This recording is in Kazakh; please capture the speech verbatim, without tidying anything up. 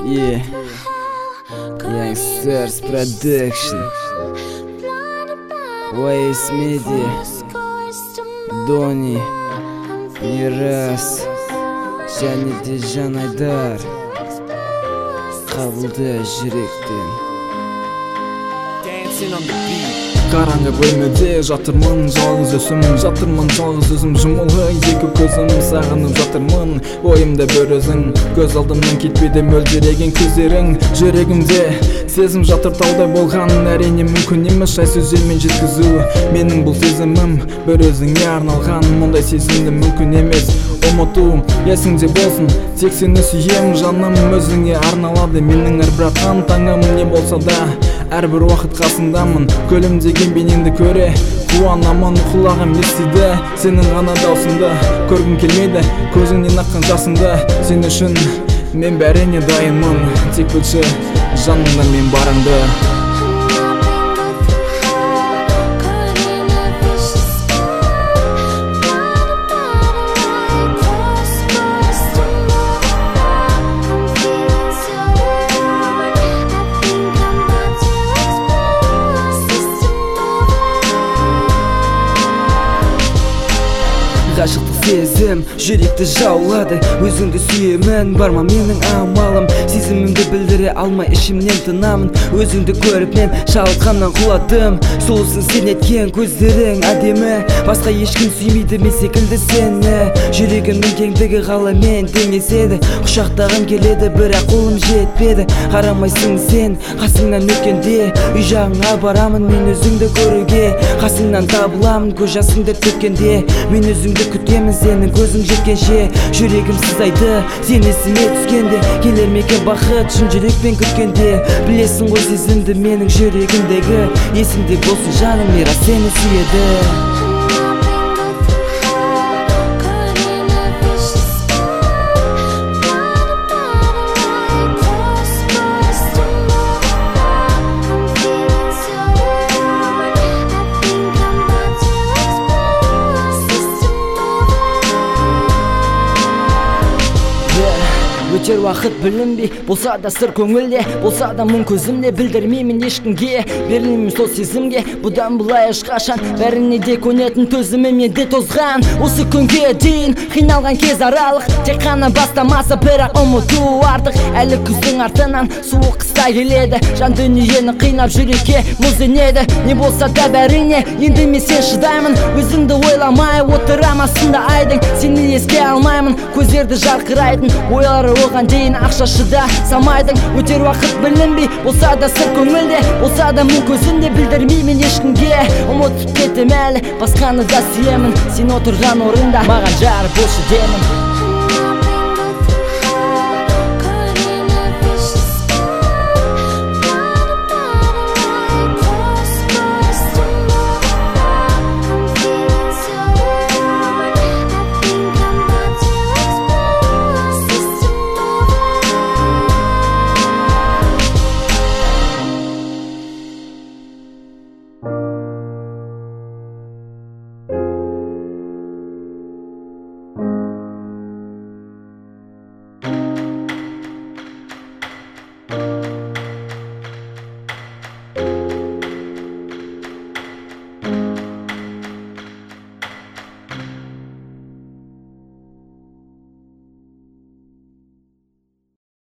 Yeah, Youngsters Production, Waves Media, Дони, Мирас, және де Жан Айдар. Қабылда жүректен. Қараңғы бөлмеде жатырмын, жалғыз өзім, жатырмын жалғыз өзім, жұмулы екі көзім, сағынып жатырмын, ойымда бір өзің, көз алдымнан кетпейді мөлдіреген көздерің, жүрегімде сезім жатыр таудай болған, әрине мүмкін емес жай сөздермен жеткізу, менің бұл сезімім бір өзіңе арналған, мұндай сезімді мүмкін емес ұмыту, есіңде болсын, тек сені сүйем, жаным өзіңе арналады, менің әрбір атқан таңым не болса да, әрбір уақыт қасыңдамын, көлімдеген бейнеңді көре қуанамын, құлағым естиді сенің ғана даусыңды, көргім келмейді көзіңнен аққан жасыңды, сен үшін мен бәріне дайынмын, тек білші жанымда мен барыңды. Ғашықтық сезім жүректі жаулады, өзіңді сүйемін, барма менің амалым, сезімімді білдіре алмай ішімнен тынамын, өзіңді көріп мен шалқаннан құладым, сұлусың сен еткен көздерің әдемі, басқа ешкім сүймейді мен секілді сені, жүрегімнің кеңдігі ғаламмен теңеседі, құшақтағым келеді бірақ қолым жетпеді, қарамайсың сен қасыңнан өткенде, үй жағыңа барамын мен өзіңді көруге, қасыңнан табыламын көз жасыңды төккенде, мен өзіңді күтемін сенің көзің жеткенше, жүрегім сыздайды сен есіме түскенде, келер ме екен бақыт шын жүрекпен күткенде, білесің ғой сезімді менің жүрегімдегі, есіңде болсын жаным Мирас сені сүйеді. Өтер уақыт білінбей, болса да сыр көңілде, болса да мұң көзімде, білдірмеймін ешкімге, берілмеймін сол сезімге, бұдан бұлай ешқашан, бәріне де көнетін төзімім менде тозған, осы күнге дейін қиналған кез аралық, тек қана бастамасы бірақ ұмыту артық, әлі күздің артынан суық қыста келеді, жан дүниені қинап жүрекке мұз енеді, не болса да бәріне енді мен сен шыдаймын, өзіңді ойламай отырам астында айдың, сені еске алмаймын, көздерді жарқырайтын ойлары оған дейін ақша шыда самайдың, өтер уақыт білінбей, болса да сыр көңілде, болса да мұң көзімде, білдірмеймін ешкімге, ұмытып кетем әлі басқаны да сүйемін, сен отырған орында маған жар болшы демін.